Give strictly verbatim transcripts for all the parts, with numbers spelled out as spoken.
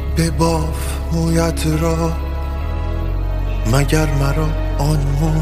بباف مویت را مگر مرا آن مو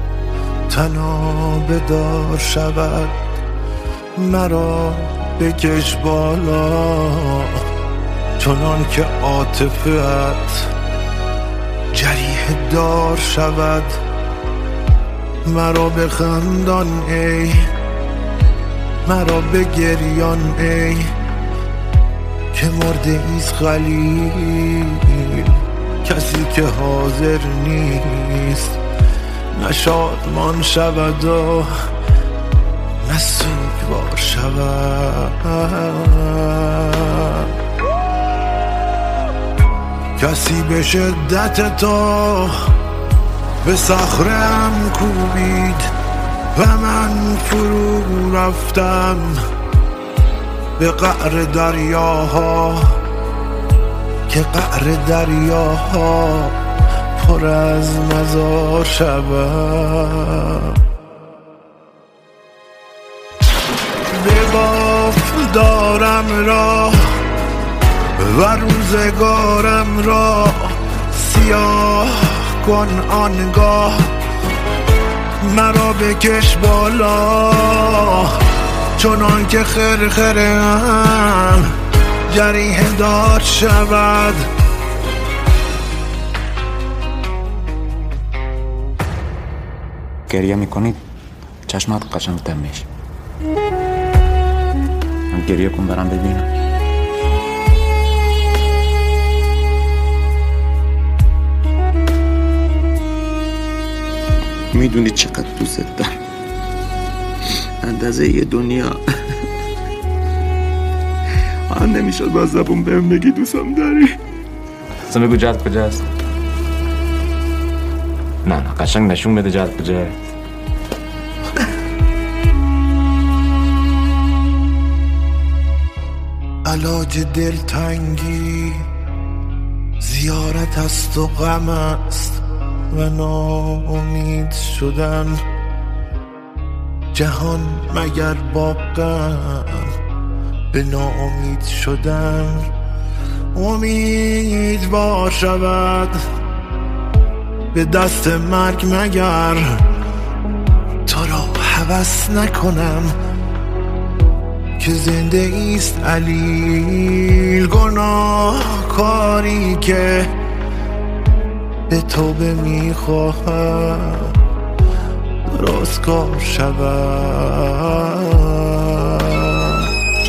تنابه دار شود، مرا بکش بالا چنان که عاطفه‌ات جریحه دار شود، مرا بخندان ای مرا بگریان ای که مرده ایست خلیل، کسی که حاضر نیست نه شادمان شود و نه سوگوار شود. کسی به شدت تو به صخره‌ام کوبید و من فرو رفتم به قعر دریاها، که قعر دریاها پر از مزار شود. بباف دارم را و روزگارم را سیاه کن آنگاه، مرا بکش بالا چنان که خرخره‌ام جریحه دار شود. گریه میکنید چشمات قشنگتر میشه. من گریه کن برام ببینم. میدونی چقدر دوست دارم، اندازه یه دنیا آن نمیشد با زبون بهم بگی دوستم داری. اصلا بگو جد کجاست؟ نه نه قشنگ نشون بده جد کجاست. علاج دلتنگی زیارت است و غم است و ناامید شدن، جهان مگر با غم به ناامید شدن امیدوار شود. به دست مرگ مگر تو را هوس نکنم که زنده ایست علیل، گناه کاری که به توبه میخواهم راستکار شود.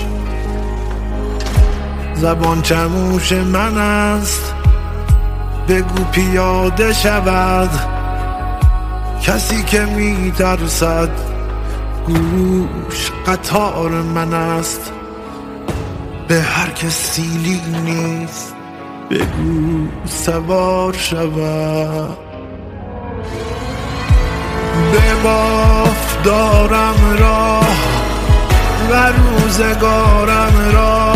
زبان چموش من است بگو پیاده شود، کسی که میترسد گوش قطار من است، به هر که سیلی نیست بگو سوار شود. بباف دارم راه و روزگارم را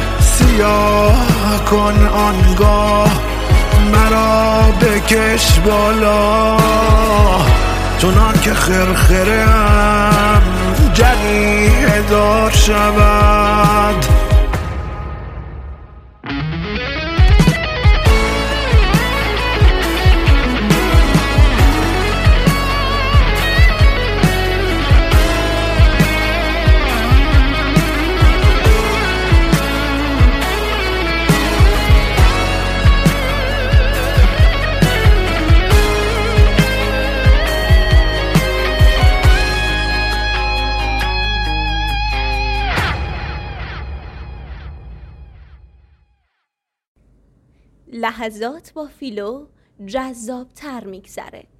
سیاه کن آنگاه، مرا بکش بالا چنان که خرخره‌ام جریحه دار شود. لحظات با فیلو جذاب تر میگذره.